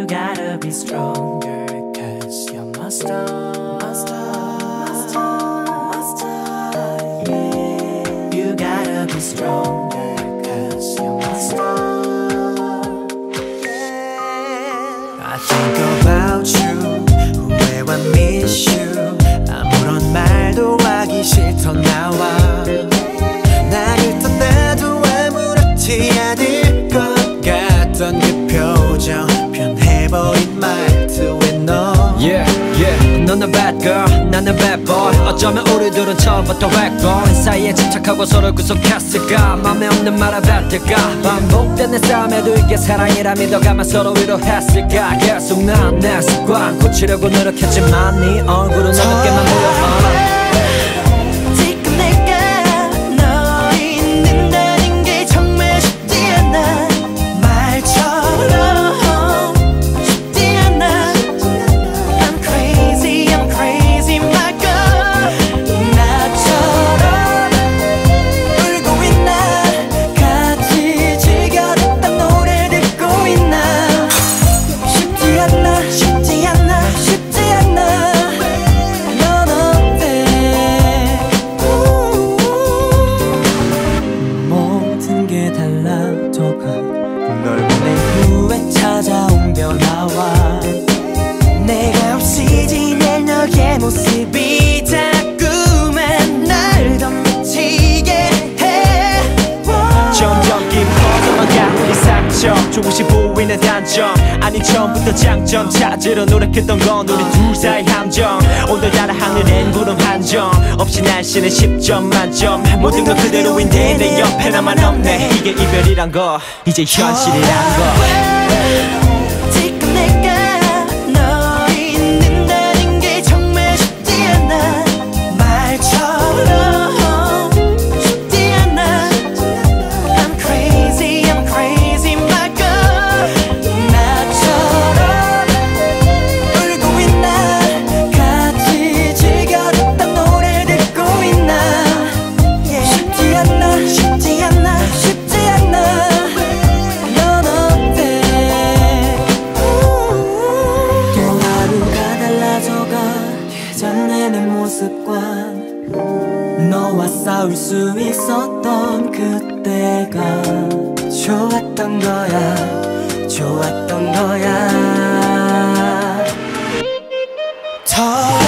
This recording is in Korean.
You gotta be stronger, 'cause you're my star, my star, my star, my star, yeah. You gotta be stronger, 'cause you're my star, yeah. I think about you, where I miss you. 아무런 말도 하기 싫던 나와 나를 떠나도 아무렇지 않을 것 같던 그 표정 변해버린 말투에 너 Yeah, yeah, 너는 bad girl, 나는 bad boy. 어쩌면 우리들은 처음부터 획born 사이에 집착하고 서로 구속했을까 맘에 없는 말을 뱉을까 반복되는 싸움에도 이게 사랑이라 믿어가면 서로 위로했을까 계속 난 내 습관 고치려고 노력했지만 네 얼굴은 어둡게만 보여 널 보낸 후에 찾아온 변화와 내가 없이 지낼 너의 모습이 자꾸만 날 더 미치게 해 점점 깊어져가 우리 상처 조금씩 보이는 단점 아니 처음부터 장점 찾으러 노력했던 건 우리 둘 사이 함정 오늘따라 하늘엔 구름 한 점 없이 날씨는 10점 만점 모든 건 그대로인데 내 옆에 나만 없네 이게 이별이란 거 이제 현실이란 거 지금 내가 너 있는다는 게 정말 쉽지 않아 말처럼 쉽지 않아 I'm crazy my girl 나처럼 울고 있나 같이 즐겨 듣던 노래 듣고 있나 쉽지 않아 쉽지 않아 쉽지 않아 넌 어때 또 하루가 달라져가 예전의 내 모습과 너와 싸울 수 있었던 그때가 좋았던 거야 좋았던 거야 더